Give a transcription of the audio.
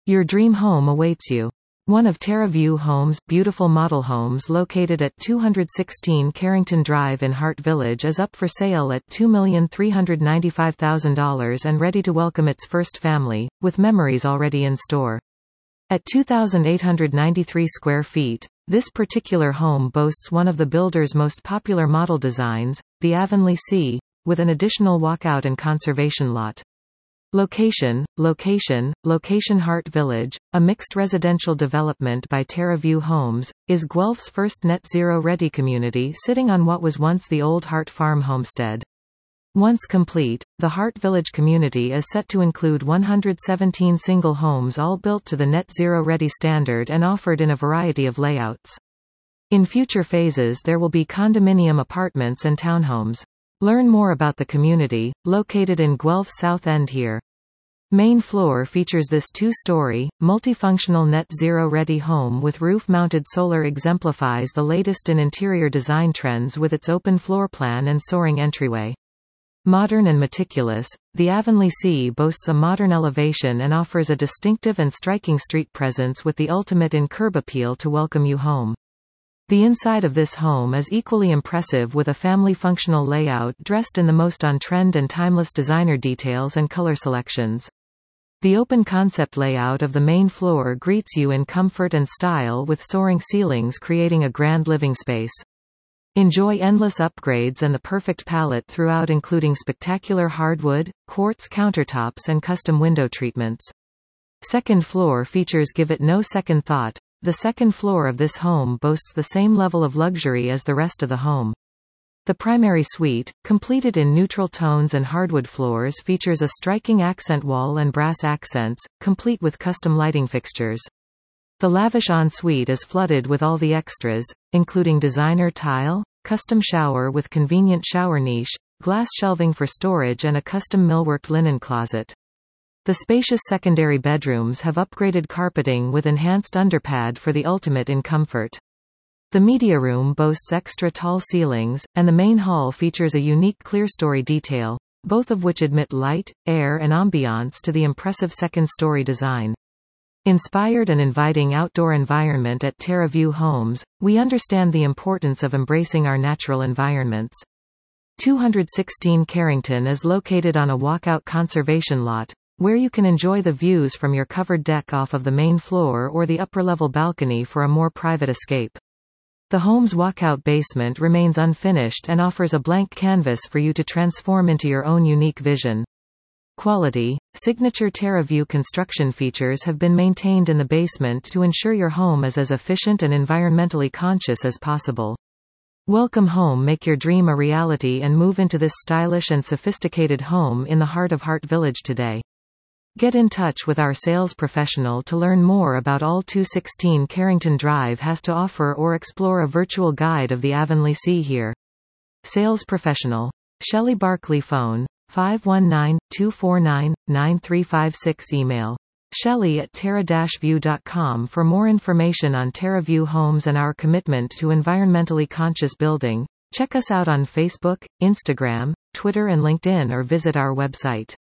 Your dream home awaits you. One of TerraView Homes' beautiful model homes located at 216 Carrington Drive in Hart Village is up for sale at $2,395,000 and ready to welcome its first family, with memories already in store. At 2,893 square feet, this particular home boasts one of the builder's most popular model designs, the Avonlea C, with an additional walkout and conservation lot. Location Hart Village, a mixed residential development by TerraView Homes, is Guelph's first net zero-ready community sitting on what was once the old Hart Farm homestead. Once complete, the Hart Village community is set to include 117 single homes all built to the net zero-ready standard and offered in a variety of layouts. In future phases there will be condominium apartments and townhomes. Learn more about the community, located in Guelph's South End here. Main floor features this two-story, multifunctional net zero-ready home with roof-mounted solar exemplifies the latest in interior design trends with its open floor plan and soaring entryway. Modern and meticulous, the Avonlea C boasts a modern elevation and offers a distinctive and striking street presence with the ultimate in curb appeal to welcome you home. The inside of this home is equally impressive with a family functional layout dressed in the most on-trend and timeless designer details and color selections. The open concept layout of the main floor greets you in comfort and style with soaring ceilings creating a grand living space. Enjoy endless upgrades and the perfect palette throughout including spectacular hardwood, quartz countertops and custom window treatments. Second floor features give it no second thought. The second floor of this home boasts the same level of luxury as the rest of the home. The primary suite, completed in neutral tones and hardwood floors, features a striking accent wall and brass accents, complete with custom lighting fixtures. The lavish ensuite is flooded with all the extras, including designer tile, custom shower with convenient shower niche, glass shelving for storage and a custom millworked linen closet. The spacious secondary bedrooms have upgraded carpeting with enhanced underpad for the ultimate in comfort. The media room boasts extra tall ceilings, and the main hall features a unique clearstory detail, both of which admit light, air and ambiance to the impressive second-story design. Inspired and inviting outdoor environment at TerraView Homes, we understand the importance of embracing our natural environments. 216 Carrington is located on a walkout conservation lot, where you can enjoy the views from your covered deck off of the main floor or the upper-level balcony for a more private escape. The home's walkout basement remains unfinished and offers a blank canvas for you to transform into your own unique vision. Quality, signature TerraView construction features have been maintained in the basement to ensure your home is as efficient and environmentally conscious as possible. Welcome home, make your dream a reality and move into this stylish and sophisticated home in the heart of Hart Village today. Get in touch with our sales professional to learn more about all 216 Carrington Drive has to offer or explore a virtual guide of the Avonlea C here. Sales professional. Shelley Barkley, phone 519-249-9356. Email shelley@terra-view.com for more information on TerraView Homes and our commitment to environmentally conscious building. Check us out on Facebook, Instagram, Twitter and LinkedIn or visit our website.